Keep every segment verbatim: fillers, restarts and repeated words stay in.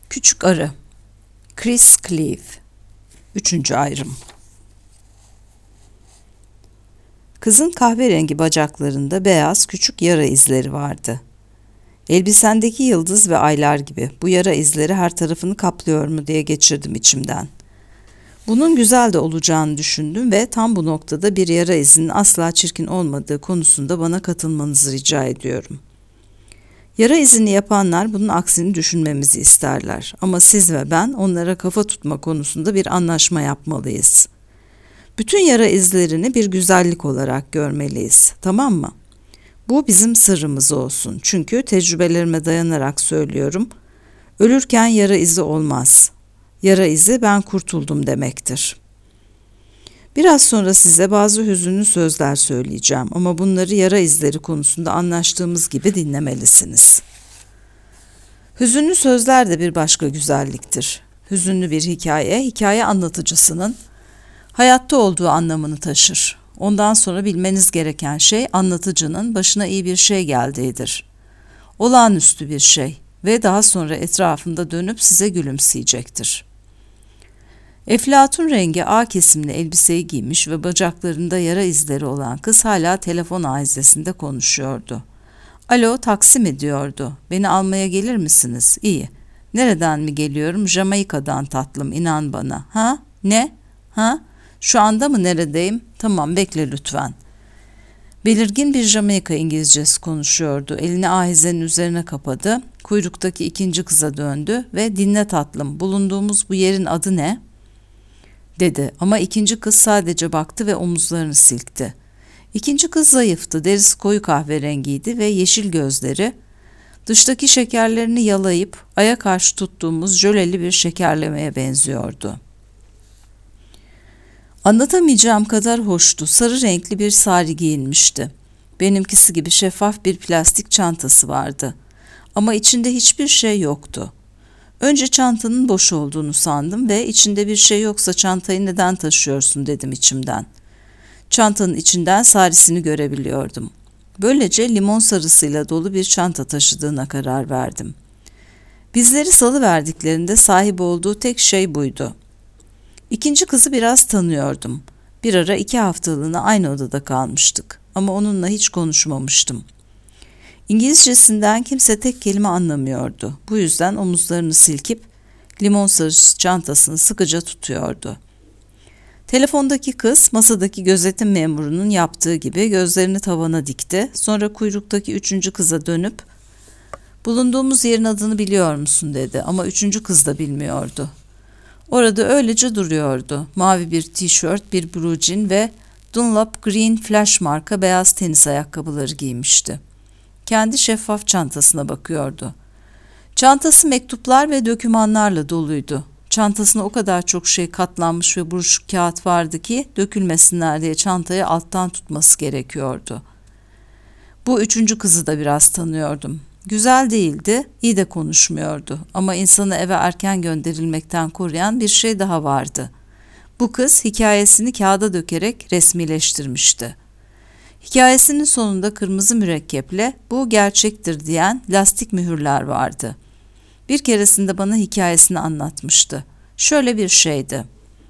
Küçük Arı. Chris Cleave. Üçüncü ayrım. Kızın kahverengi bacaklarında beyaz küçük yara izleri vardı. Elbisendeki yıldız ve aylar gibi bu yara izleri her tarafını kaplıyor mu diye geçirdim içimden. Bunun güzel de olacağını düşündüm ve tam bu noktada bir yara izinin asla çirkin olmadığı konusunda bana katılmanızı rica ediyorum. Yara izini yapanlar bunun aksini düşünmemizi isterler ama siz ve ben onlara kafa tutma konusunda bir anlaşma yapmalıyız. Bütün yara izlerini bir güzellik olarak görmeliyiz, tamam mı? Bu bizim sırrımız olsun çünkü tecrübelerime dayanarak söylüyorum, ölürken yara izi olmaz. Yara izi ben kurtuldum demektir. Biraz sonra size bazı hüzünlü sözler söyleyeceğim ama bunları yara izleri konusunda anlaştığımız gibi dinlemelisiniz. Hüzünlü sözler de bir başka güzelliktir. Hüzünlü bir hikaye, hikaye anlatıcısının hayatta olduğu anlamını taşır. Ondan sonra bilmeniz gereken şey anlatıcının başına iyi bir şey geldiğidir. Olağanüstü bir şey ve daha sonra etrafında dönüp size gülümseyecektir. Eflatun rengi A kesimli elbiseyi giymiş ve bacaklarında yara izleri olan kız hala telefon ahizesinde konuşuyordu. Alo, taksi mi diyordu. Beni almaya gelir misiniz? İyi. Nereden mi geliyorum? Jamaika'dan tatlım, inan bana. Ha? Ne? Ha? Şu anda mı neredeyim? Tamam, bekle lütfen. Belirgin bir Jamaika İngilizcesi konuşuyordu. Elini ahizenin üzerine kapadı. Kuyruktaki ikinci kıza döndü ve dinle tatlım, bulunduğumuz bu yerin adı ne? Dedi ama ikinci kız sadece baktı ve omuzlarını silkti. İkinci kız zayıftı, derisi koyu kahverengiydi ve yeşil gözleri, dıştaki şekerlerini yalayıp aya karşı tuttuğumuz jöleli bir şekerlemeye benziyordu. Anlatamayacağım kadar hoştu, sarı renkli bir sari giyinmişti. Benimkisi gibi şeffaf bir plastik çantası vardı ama içinde hiçbir şey yoktu. Önce çantanın boş olduğunu sandım ve içinde bir şey yoksa çantayı neden taşıyorsun dedim içimden. Çantanın içinden sarisini görebiliyordum. Böylece limon sarısıyla dolu bir çanta taşıdığına karar verdim. Bizleri salıverdiklerinde sahip olduğu tek şey buydu. İkinci kızı biraz tanıyordum. Bir ara iki haftalığına aynı odada kalmıştık ama onunla hiç konuşmamıştım. İngilizcesinden kimse tek kelime anlamıyordu. Bu yüzden omuzlarını silkip limon sarısı çantasını sıkıca tutuyordu. Telefondaki kız masadaki gözetim memurunun yaptığı gibi gözlerini tavana dikti. Sonra kuyruktaki üçüncü kıza dönüp bulunduğumuz yerin adını biliyor musun dedi ama üçüncü kız da bilmiyordu. Orada öylece duruyordu. Mavi bir tişört, bir blue jean ve Dunlop Green Flash marka beyaz tenis ayakkabıları giymişti. Kendi şeffaf çantasına bakıyordu. Çantası mektuplar ve dokümanlarla doluydu. Çantasına o kadar çok şey katlanmış ve buruşuk kağıt vardı ki dökülmesinler diye çantayı alttan tutması gerekiyordu. Bu üçüncü kızı da biraz tanıyordum. Güzel değildi, iyi de konuşmuyordu ama insanı eve erken gönderilmekten koruyan bir şey daha vardı. Bu kız hikayesini kağıda dökerek resmileştirmişti. Hikayesinin sonunda kırmızı mürekkeple bu gerçektir diyen lastik mühürler vardı. Bir keresinde bana hikayesini anlatmıştı. Şöyle bir şeydi.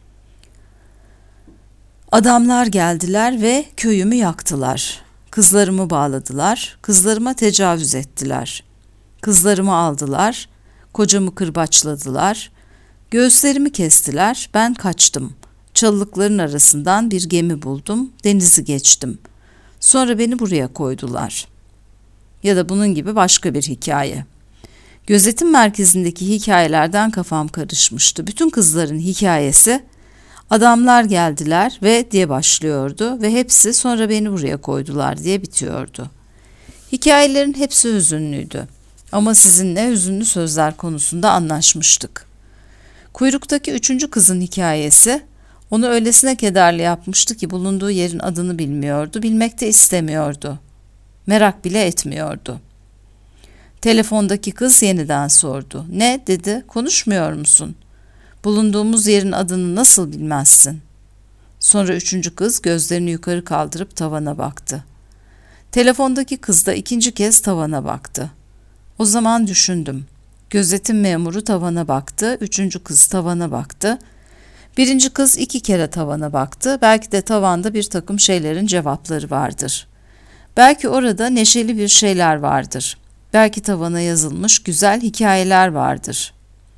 Adamlar geldiler ve köyümü yaktılar. Kızlarımı bağladılar, kızlarıma tecavüz ettiler. Kızlarımı aldılar, kocamı kırbaçladılar, göğüslerimi kestiler, ben kaçtım. Çalılıkların arasından bir gemi buldum, denizi geçtim. Sonra beni buraya koydular. Ya da bunun gibi başka bir hikaye. Gözetim merkezindeki hikayelerden kafam karışmıştı. Bütün kızların hikayesi adamlar geldiler ve diye başlıyordu ve hepsi sonra beni buraya koydular diye bitiyordu. Hikayelerin hepsi hüzünlüydü ama sizinle hüzünlü sözler konusunda anlaşmıştık. Kuyruktaki üçüncü kızın hikayesi onu öylesine kederli yapmıştı ki bulunduğu yerin adını bilmiyordu, bilmek de istemiyordu. Merak bile etmiyordu. Telefondaki kız yeniden sordu. Ne dedi, konuşmuyor musun? Bulunduğumuz yerin adını nasıl bilmezsin? Sonra üçüncü kız gözlerini yukarı kaldırıp tavana baktı. Telefondaki kız da ikinci kez tavana baktı. O zaman düşündüm. Gözetim memuru tavana baktı, üçüncü kız tavana baktı. Birinci kız iki kere tavana baktı, belki de tavanda bir takım şeylerin cevapları vardır. Belki orada neşeli bir şeyler vardır. Belki tavana yazılmış güzel hikayeler vardır.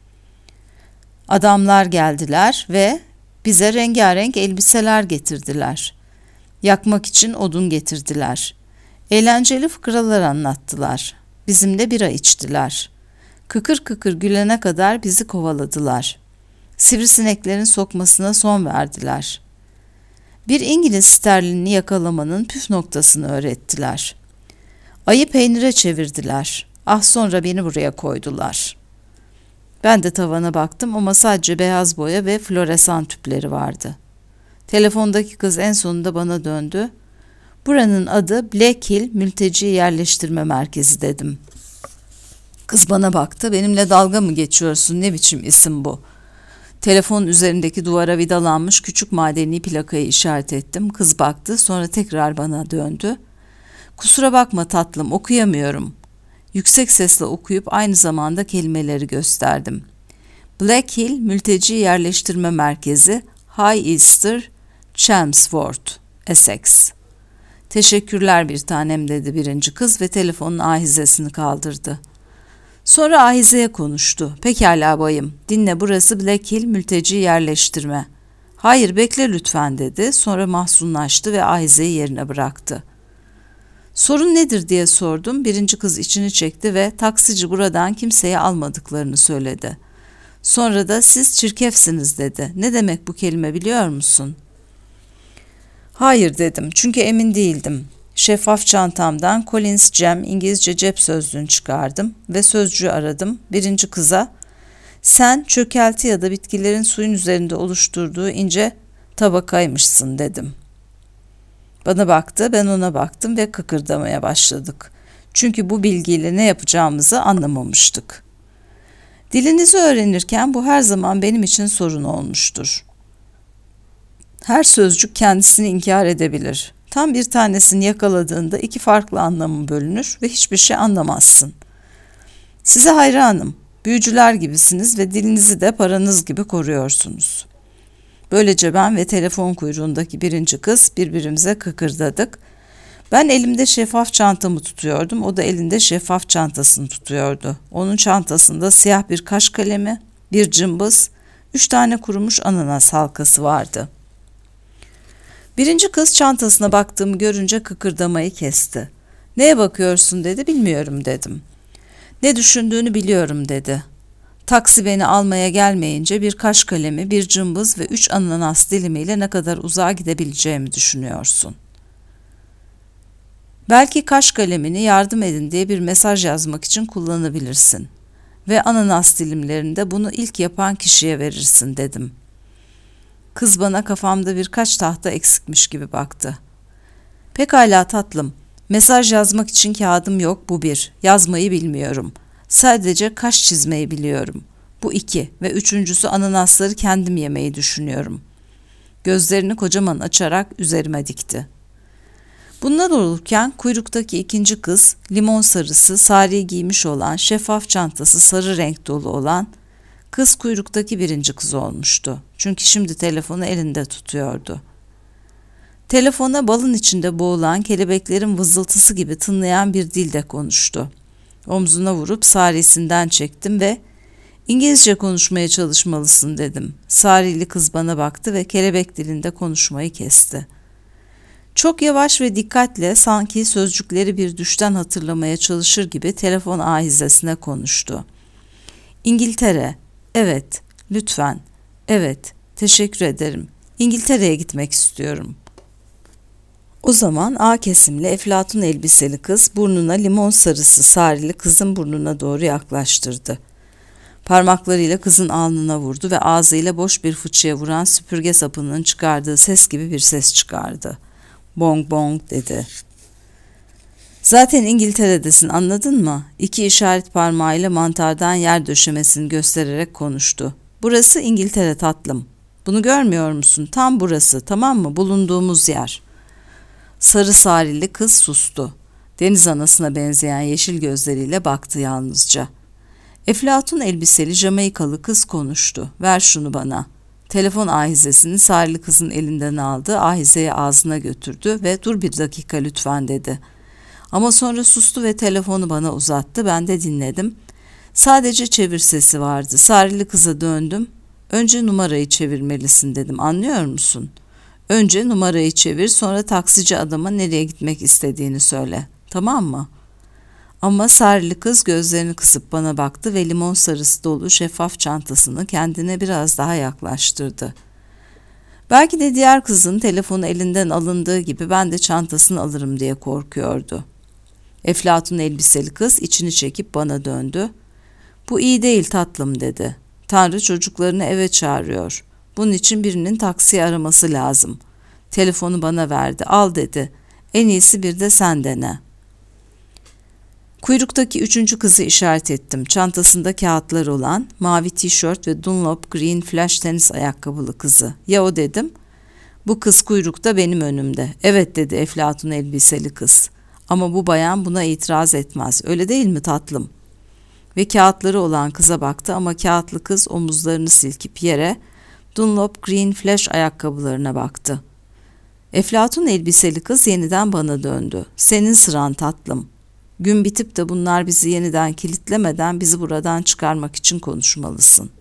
Adamlar geldiler ve bize rengarenk elbiseler getirdiler. Yakmak için odun getirdiler. Eğlenceli fıkralar anlattılar. Bizimle bira içtiler. Kıkır kıkır gülene kadar bizi kovaladılar. Sivrisineklerin sokmasına son verdiler. Bir İngiliz sterlinini yakalamanın püf noktasını öğrettiler. Ayı peynire çevirdiler. Ah sonra beni buraya koydular. Ben de tavana baktım ama sadece beyaz boya ve floresan tüpleri vardı. Telefondaki kız en sonunda bana döndü. Buranın adı Black Hill Mülteci Yerleştirme Merkezi dedim. Kız bana baktı. Benimle dalga mı geçiyorsun? Ne biçim isim bu? Telefonun üzerindeki duvara vidalanmış küçük madeni plakayı işaret ettim. Kız baktı. Sonra tekrar bana döndü. Kusura bakma tatlım, okuyamıyorum. Yüksek sesle okuyup aynı zamanda kelimeleri gösterdim. Black Hill Mülteci Yerleştirme Merkezi, High Easter, Chelmsford, Essex. Teşekkürler bir tanem dedi birinci kız ve telefonun ahizesini kaldırdı. Sonra ahizeye konuştu. Pekala bayım, dinle burası Black Hill Mülteci Yerleştirme. Hayır bekle lütfen dedi. Sonra mahzunlaştı ve ahizeyi yerine bıraktı. Sorun nedir diye sordum. Birinci kız içini çekti ve taksici buradan kimseyi almadıklarını söyledi. Sonra da siz çirkefsiniz dedi. Ne demek bu kelime biliyor musun? Hayır dedim çünkü emin değildim. Şeffaf çantamdan Collins Cem İngilizce cep sözlüğünü çıkardım ve sözcüğü aradım. Birinci kıza sen çökelti ya da bitkilerin suyun üzerinde oluşturduğu ince tabakaymışsın dedim. Bana baktı, ben ona baktım ve kıkırdamaya başladık. Çünkü bu bilgiyle ne yapacağımızı anlamamıştık. Dilinizi öğrenirken bu her zaman benim için sorun olmuştur. Her sözcük kendisini inkar edebilir. Tam bir tanesini yakaladığında iki farklı anlamı bölünür ve hiçbir şey anlamazsın. Size hayranım. Büyücüler gibisiniz ve dilinizi de paranız gibi koruyorsunuz. Böylece ben ve telefon kuyruğundaki birinci kız birbirimize kıkırdadık. Ben elimde şeffaf çantamı tutuyordum, o da elinde şeffaf çantasını tutuyordu. Onun çantasında siyah bir kaş kalemi, bir cımbız, üç tane kurumuş ananas halkası vardı. Birinci kız çantasına baktığımı görünce kıkırdamayı kesti. Neye bakıyorsun dedi, bilmiyorum dedim. Ne düşündüğünü biliyorum dedi. Taksi beni almaya gelmeyince bir kaş kalemi, bir cımbız ve üç ananas dilimiyle ne kadar uzağa gidebileceğimi düşünüyorsun. Belki kaş kalemini yardım edin diye bir mesaj yazmak için kullanabilirsin. Ve ananas dilimlerinde bunu ilk yapan kişiye verirsin dedim. Kız bana kafamda birkaç tahta eksikmiş gibi baktı. Pekala tatlım, mesaj yazmak için kağıdım yok, bu bir. Yazmayı bilmiyorum. Sadece kaş çizmeyi biliyorum. Bu iki ve üçüncüsü ananasları kendim yemeyi düşünüyorum. Gözlerini kocaman açarak üzerime dikti. Bunlar olurken kuyruktaki ikinci kız, limon sarısı, sari giymiş olan, şeffaf çantası sarı renk dolu olan, kız kuyruktaki birinci kız olmuştu. Çünkü şimdi telefonu elinde tutuyordu. Telefona balın içinde boğulan kelebeklerin vızıltısı gibi tınlayan bir dilde konuştu. Omzuna vurup sarisinden çektim ve İngilizce konuşmaya çalışmalısın dedim. Sarili kız bana baktı ve kelebek dilinde konuşmayı kesti. Çok yavaş ve dikkatle sanki sözcükleri bir düşten hatırlamaya çalışır gibi telefon ahizesine konuştu. İngiltere, evet, lütfen, evet, teşekkür ederim. İngiltere'ye gitmek istiyorum. O zaman A kesimli eflatun elbiseli kız burnuna limon sarısı sarili kızın burnuna doğru yaklaştırdı. Parmaklarıyla kızın alnına vurdu ve ağzıyla boş bir fıçıya vuran süpürge sapının çıkardığı ses gibi bir ses çıkardı. Bong bong dedi. Zaten İngiltere'desin, anladın mı? İki işaret parmağıyla mantardan yer döşemesini göstererek konuştu. Burası İngiltere tatlım. Bunu görmüyor musun? Tam burası, tamam mı? Bulunduğumuz yer. Sarı sarili kız sustu. Deniz anasına benzeyen yeşil gözleriyle baktı yalnızca. Eflatun elbiseli Jamaikalı kız konuştu. Ver şunu bana. Telefon ahizesini sarılı kızın elinden aldı, ahizeyi ağzına götürdü ve dur bir dakika lütfen dedi. Ama sonra sustu ve telefonu bana uzattı, ben de dinledim. Sadece çevir sesi vardı. Sarılı kıza döndüm. Önce numarayı çevirmelisin dedim, anlıyor musun? Önce numarayı çevir, sonra taksici adama nereye gitmek istediğini söyle, tamam mı? Ama sarılı kız gözlerini kısıp bana baktı ve limon sarısı dolu şeffaf çantasını kendine biraz daha yaklaştırdı. Belki de diğer kızın telefonu elinden alındığı gibi ben de çantasını alırım diye korkuyordu. Eflatun elbiseli kız içini çekip bana döndü. Bu iyi değil tatlım dedi. Tanrı çocuklarını eve çağırıyor. Bunun için birinin taksi araması lazım. Telefonu bana verdi. Al dedi. En iyisi bir de sen dene. Kuyruktaki üçüncü kızı işaret ettim. Çantasında kağıtlar olan, mavi tişört ve Dunlop Green Flash tenis ayakkabılı kızı. Ya o dedim. Bu kız kuyrukta benim önümde. Evet dedi Eflatun elbiseli kız. Ama bu bayan buna itiraz etmez. Öyle değil mi tatlım? Ve kağıtları olan kıza baktı ama kağıtlı kız omuzlarını silkip yere Dunlop Green Flash ayakkabılarına baktı. Eflatun elbiseli kız yeniden bana döndü. Senin sıran tatlım. Gün bitip de bunlar bizi yeniden kilitlemeden bizi buradan çıkarmak için konuşmalısın.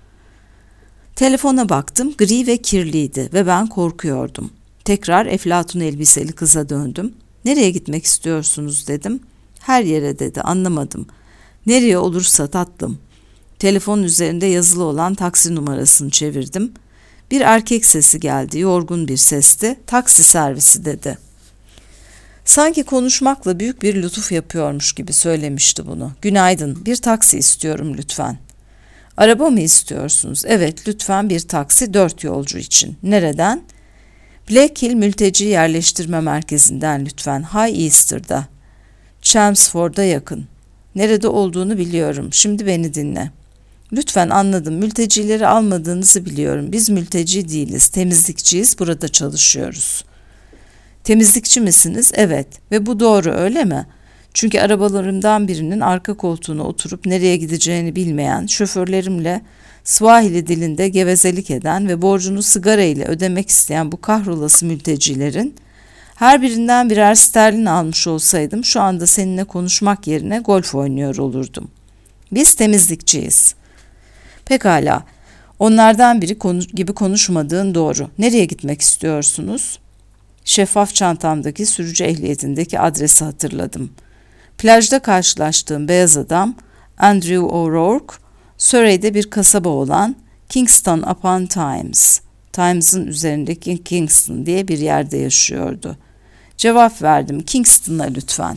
Telefona baktım, gri ve kirliydi ve ben korkuyordum. Tekrar Eflatun elbiseli kıza döndüm. Nereye gitmek istiyorsunuz dedim. Her yere dedi, anlamadım. Nereye olursa tatlım. Telefonun üzerinde yazılı olan taksi numarasını çevirdim. Bir erkek sesi geldi, yorgun bir sesti. Taksi servisi dedi. Sanki konuşmakla büyük bir lütuf yapıyormuş gibi söylemişti bunu. Günaydın, bir taksi istiyorum lütfen. Araba mı istiyorsunuz? Evet, lütfen bir taksi dört yolcu için. Nereden? Black Hill Mülteci Yerleştirme Merkezi'nden lütfen. High Easter'da. Chelmsford'a yakın. Nerede olduğunu biliyorum. Şimdi beni dinle. Lütfen anladım. Mültecileri almadığınızı biliyorum. Biz mülteci değiliz. Temizlikçiyiz. Burada çalışıyoruz. Temizlikçi misiniz? Evet. Ve bu doğru öyle mi? Çünkü arabalarımdan birinin arka koltuğuna oturup nereye gideceğini bilmeyen, şoförlerimle Swahili dilinde gevezelik eden ve borcunu sigara ile ödemek isteyen bu kahrolası mültecilerin her birinden birer sterlin almış olsaydım şu anda seninle konuşmak yerine golf oynuyor olurdum. Biz temizlikçiyiz. Pekala. Onlardan biri konu gibi konuşmadığın doğru. Nereye gitmek istiyorsunuz? Şeffaf çantamdaki sürücü ehliyetindeki adresi hatırladım. Plajda karşılaştığım beyaz adam Andrew O'Rourke, Surrey'de bir kasaba olan Kingston upon Thames, Thames'ın üzerindeki Kingston diye bir yerde yaşıyordu. Cevap verdim, Kingston'a lütfen.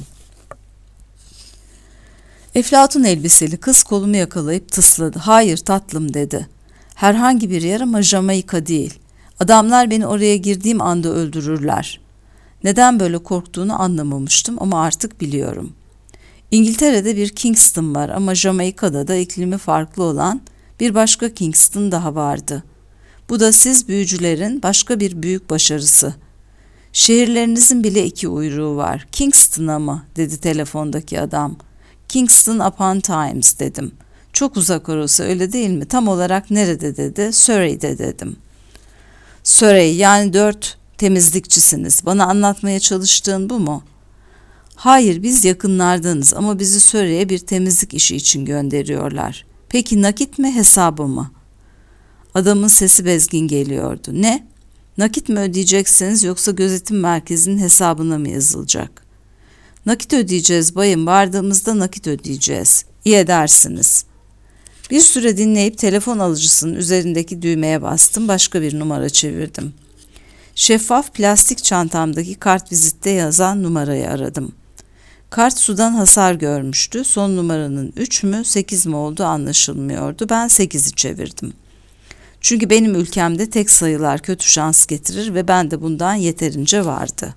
Eflatun elbiseli kız kolumu yakalayıp tısladı. Hayır tatlım dedi. Herhangi bir yer ama Jamaika değil. Adamlar beni oraya girdiğim anda öldürürler. Neden böyle korktuğunu anlamamıştım ama artık biliyorum. İngiltere'de bir Kingston var ama Jamaika'da da iklimi farklı olan bir başka Kingston daha vardı. Bu da siz büyücülerin başka bir büyük başarısı. Şehirlerinizin bile iki uyruğu var. Kingston'a mı? Dedi telefondaki adam. Kingston upon Thames dedim. Çok uzak orası öyle değil mi? Tam olarak nerede dedi? Surrey'de dedim. Surrey yani dört temizlikçisiniz. Bana anlatmaya çalıştığın bu mu? Hayır biz yakınlardanız ama bizi Surrey'e bir temizlik işi için gönderiyorlar. Peki nakit mi hesabı mı? Adamın sesi bezgin geliyordu. Ne? Nakit mi ödeyeceksiniz yoksa gözetim merkezinin hesabına mı yazılacak? Nakit ödeyeceğiz bayım, vardığımızda nakit ödeyeceğiz. İyi edersiniz. Bir süre dinleyip telefon alıcısının üzerindeki düğmeye bastım, başka bir numara çevirdim. Şeffaf plastik çantamdaki kart vizitte yazan numarayı aradım. Kart sudan hasar görmüştü, son numaranın üç mü sekiz mi olduğu anlaşılmıyordu, ben sekizi çevirdim. Çünkü benim ülkemde tek sayılar kötü şans getirir ve ben de bundan yeterince vardı.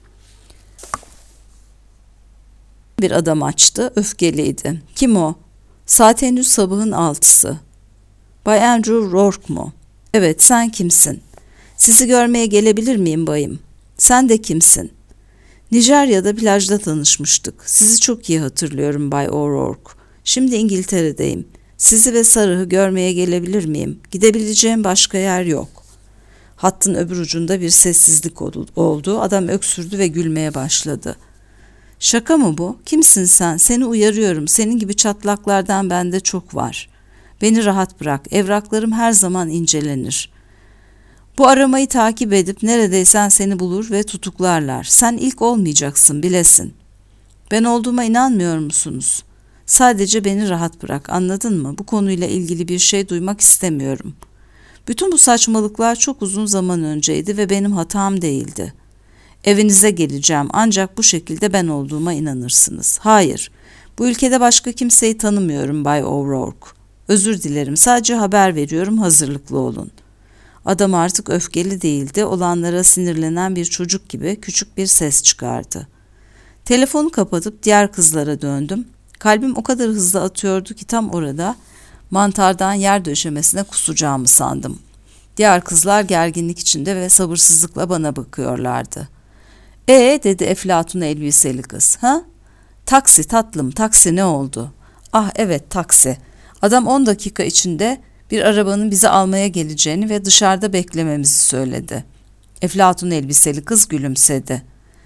Bir adam açtı, öfkeliydi. Kim o? Saat henüz sabahın altısı. Bay Andrew Rourke mu? Evet, sen kimsin? Sizi görmeye gelebilir miyim bayım? Sen de kimsin? Nijerya'da plajda tanışmıştık. Sizi çok iyi hatırlıyorum Bay O'Rourke. Şimdi İngiltere'deyim. Sizi ve Sarah'ı görmeye gelebilir miyim? Gidebileceğim başka yer yok. Hattın öbür ucunda bir sessizlik oldu. Adam öksürdü ve gülmeye başladı. Şaka mı bu? Kimsin sen? Seni uyarıyorum. Senin gibi çatlaklardan bende çok var. Beni rahat bırak. Evraklarım her zaman incelenir. Bu aramayı takip edip neredeysen seni bulur ve tutuklarlar. Sen ilk olmayacaksın, bilesin. Ben olduğuma inanmıyor musunuz? Sadece beni rahat bırak, anladın mı? Bu konuyla ilgili bir şey duymak istemiyorum. Bütün bu saçmalıklar çok uzun zaman önceydi ve benim hatam değildi. Evinize geleceğim ancak bu şekilde ben olduğuma inanırsınız. Hayır, bu ülkede başka kimseyi tanımıyorum Bay O'Rourke. Özür dilerim, sadece haber veriyorum, hazırlıklı olun. Adam artık öfkeli değildi, olanlara sinirlenen bir çocuk gibi küçük bir ses çıkardı. Telefonu kapatıp diğer kızlara döndüm. Kalbim o kadar hızlı atıyordu ki tam orada mantardan yer döşemesine kusacağımı sandım. Diğer kızlar gerginlik içinde ve sabırsızlıkla bana bakıyorlardı. "Ee?" dedi Eflatun elbiseli kız. "Ha? Taksi tatlım, taksi ne oldu?" "Ah evet, taksi. Adam on dakika içinde bir arabanın bizi almaya geleceğini ve dışarıda beklememizi söyledi." Eflatun elbiseli kız gülümsedi.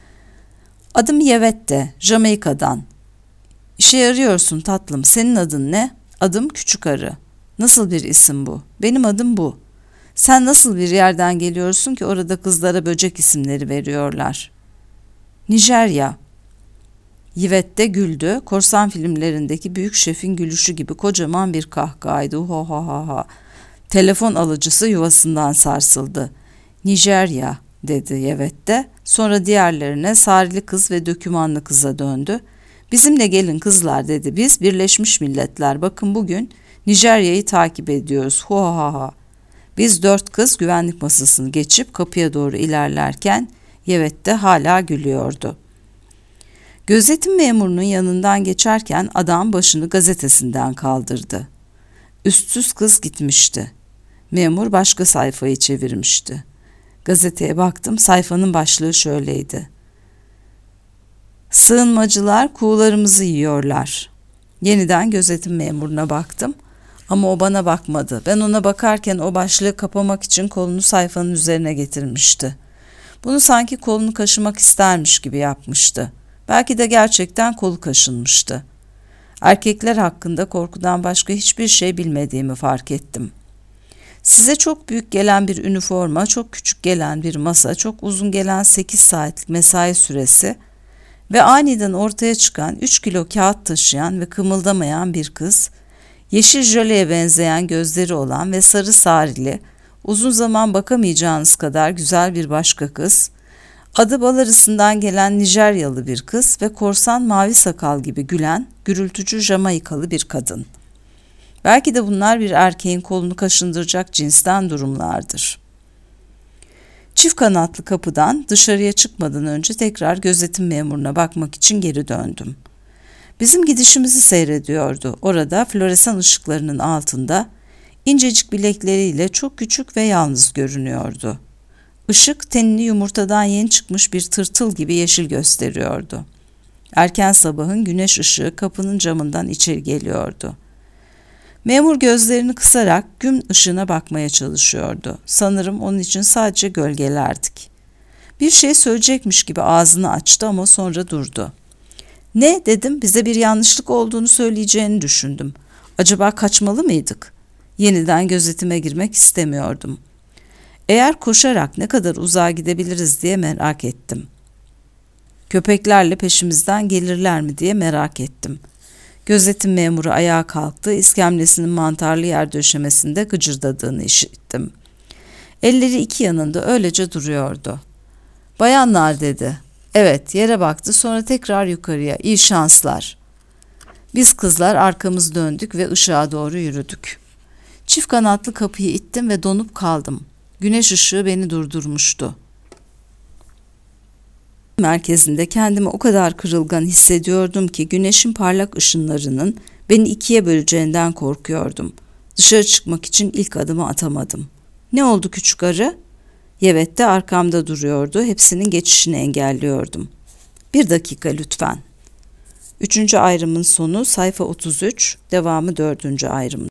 "Adım Yevette, Jamaika'dan. İşe yarıyorsun tatlım. Senin adın ne?" "Adım Küçük Arı." "Nasıl bir isim bu?" "Benim adım bu." "Sen nasıl bir yerden geliyorsun ki orada kızlara böcek isimleri veriyorlar?" "Nijerya." Yivette güldü. Korsan filmlerindeki büyük şefin gülüşü gibi kocaman bir kahkahaydı. Ho ho ho ho. Telefon alıcısı yuvasından sarsıldı. "Nijerya," dedi Yivette. Sonra diğerlerine, sarili kız ve dökümanlı kıza döndü. "Bizimle gelin kızlar," dedi. "Biz Birleşmiş Milletler. Bakın bugün Nijerya'yı takip ediyoruz." Ho ho ho. Biz dört kız güvenlik masasını geçip kapıya doğru ilerlerken Yivette hala gülüyordu. Gözetim memurunun yanından geçerken adam başını gazetesinden kaldırdı. Üstsüz kız gitmişti. Memur başka sayfayı çevirmişti. Gazeteye baktım, sayfanın başlığı şöyleydi: "Sığınmacılar kuğularımızı yiyorlar." Yeniden gözetim memuruna baktım ama o bana bakmadı. Ben ona bakarken o başlığı kapamak için kolunu sayfanın üzerine getirmişti. Bunu sanki kolunu kaşımak istermiş gibi yapmıştı. Belki de gerçekten kolu kaşınmıştı. Erkekler hakkında korkudan başka hiçbir şey bilmediğimi fark ettim. Size çok büyük gelen bir üniforma, çok küçük gelen bir masa, çok uzun gelen sekiz saatlik mesai süresi ve aniden ortaya çıkan üç kilo kağıt taşıyan ve kımıldamayan bir kız, yeşil jöleye benzeyen gözleri olan ve sarı sarili, uzun zaman bakamayacağınız kadar güzel bir başka kız, adı bal arısından gelen Nijeryalı bir kız ve korsan mavi sakal gibi gülen, gürültücü Jamaikalı bir kadın. Belki de bunlar bir erkeğin kolunu kaşındıracak cinsten durumlardır. Çift kanatlı kapıdan dışarıya çıkmadan önce tekrar gözetim memuruna bakmak için geri döndüm. Bizim gidişimizi seyrediyordu. Orada floresan ışıklarının altında incecik bilekleriyle çok küçük ve yalnız görünüyordu. Işık tenini yumurtadan yeni çıkmış bir tırtıl gibi yeşil gösteriyordu. Erken sabahın güneş ışığı kapının camından içeri geliyordu. Memur gözlerini kısarak gün ışığına bakmaya çalışıyordu. Sanırım onun için sadece gölgelerdik. Bir şey söyleyecekmiş gibi ağzını açtı ama sonra durdu. "Ne?" dedim. "Bize bir yanlışlık olduğunu söyleyeceğini düşündüm. Acaba kaçmalı mıydık?" Yeniden gözetime girmek istemiyordum. Eğer koşarak ne kadar uzağa gidebiliriz diye merak ettim. Köpeklerle peşimizden gelirler mi diye merak ettim. Gözetim memuru ayağa kalktı, iskemlesinin mantarlı yer döşemesinde gıcırdadığını işittim. Elleri iki yanında öylece duruyordu. "Bayanlar," dedi. Evet, yere baktı, sonra tekrar yukarıya. "İyi şanslar." Biz kızlar arkamız döndük ve ışığa doğru yürüdük. Çift kanatlı kapıyı ittim ve donup kaldım. Güneş ışığı beni durdurmuştu. Merkezinde kendimi o kadar kırılgan hissediyordum ki güneşin parlak ışınlarının beni ikiye böleceğinden korkuyordum. Dışarı çıkmak için ilk adımı atamadım. "Ne oldu küçük arı?" Yevette arkamda duruyordu. Hepsinin geçişini engelliyordum. "Bir dakika lütfen." Üçüncü ayrımın sonu sayfa otuz üç, devamı dördüncü ayrımda.